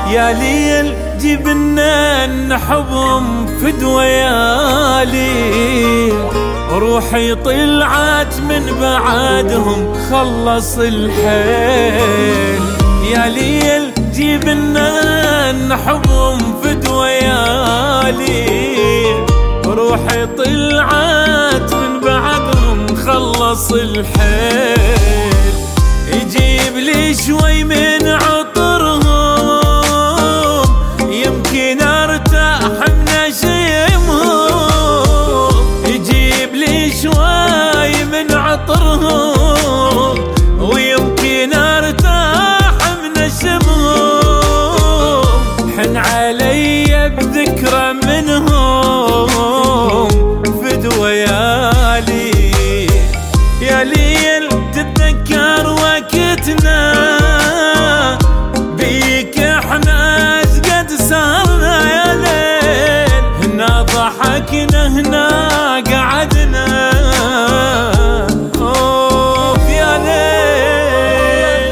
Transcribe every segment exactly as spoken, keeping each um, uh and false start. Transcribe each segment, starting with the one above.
يا ليل جبنا نحبهم فدوى يا ليل، روحي طلعت من بعدهم خلص الحيل. يا ليل جبنا نحبهم فدوى يا ليل، روحي طلعت من بعدهم خلص الحيل. يجيب لي شوي من عطرهم يمكن ارتاح من نشيمهم، يجيب لي شوي من عطرهم ويمكن ارتاح من نشمهم. حن علي بذكرى منهم فدوى يا ليل. يا ليل تتذكر وقتنا بيك احنا قد صارنا يا ليل، هنا ضحكنا هنا قعدنا اوف يا ليل.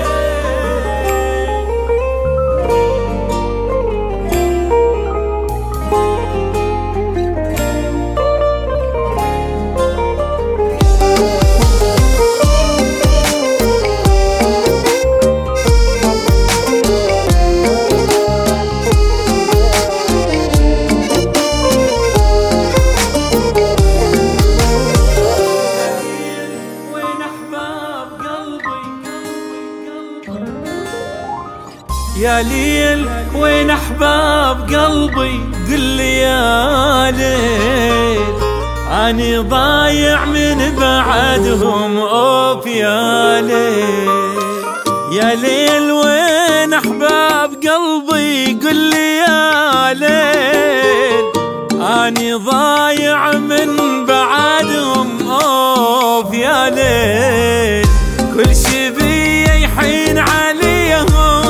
يا ليل وين احباب قلبي قل لي يا ليل، اني ضايع من بعدهم اوف يا ليل. يا ليل وين احباب قلبي قل لي يا ليل، اني ضايع من بعدهم اوف يا ليل. كل شي بي يحين عليهم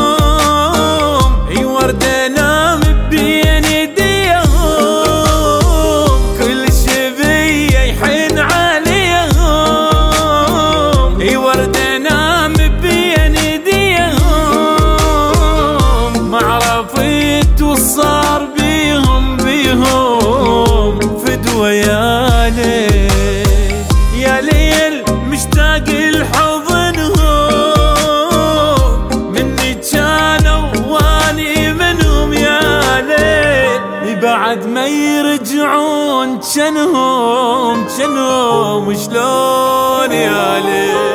وردة نام بين ايديهم، كل شي بي يحن عليهم وردة نام بين ايديهم. ما عرفت وصار بيهم بيهم فدوى يا ليل. يا ليل مشتاق لحضنهم مني كانوا واني منهم يا ليل، بعد ما يرجعون جنهم جنهم شلون يا ليل.